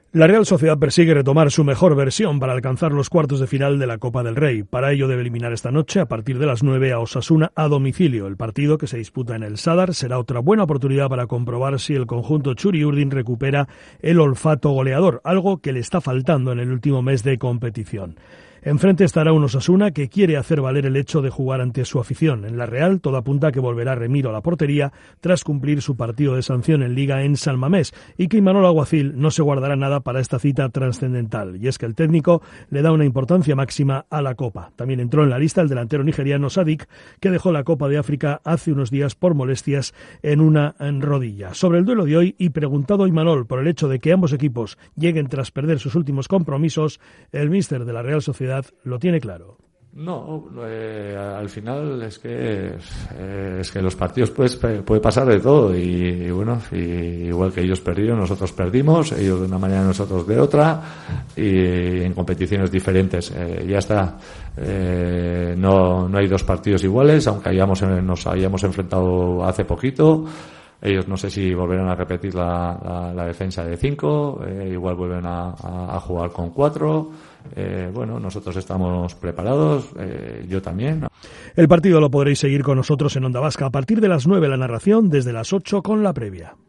La Real Sociedad persigue retomar su mejor versión para alcanzar los cuartos de final de la Copa del Rey. Para ello debe eliminar esta noche, a partir de las 9, a Osasuna a domicilio. El partido, que se disputa en el Sadar, será otra buena oportunidad para comprobar si el conjunto Txuri-Urdin recupera el olfato goleador, algo que le está faltando en el último mes de competición. Enfrente estará un Osasuna que quiere hacer valer el hecho de jugar ante su afición. En la Real, todo apunta a que volverá Remiro a la portería tras cumplir su partido de sanción en Liga en San Mamés, y que Imanol Alguacil no se guardará nada para esta cita trascendental. Y es que el técnico le da una importancia máxima a la Copa. También entró en la lista el delantero nigeriano Sadik, que dejó la Copa de África hace unos días por molestias en una rodilla. Sobre el duelo de hoy, y preguntado a Imanol por el hecho de que ambos equipos lleguen tras perder sus últimos compromisos, el míster de la Real Sociedad lo tiene claro. No, al final es que los partidos puede pasar de todo y bueno, igual que ellos perdieron, nosotros perdimos, ellos de una manera, nosotros de otra, y en competiciones diferentes. Ya está. No hay dos partidos iguales, aunque nos hayamos enfrentado hace poquito. Ellos no sé si volverán a repetir la defensa de 5, igual vuelven a jugar con 4. Bueno, nosotros estamos preparados, yo también. El partido lo podréis seguir con nosotros en Onda Vasca a partir de las 9, la narración, desde las 8 con la previa.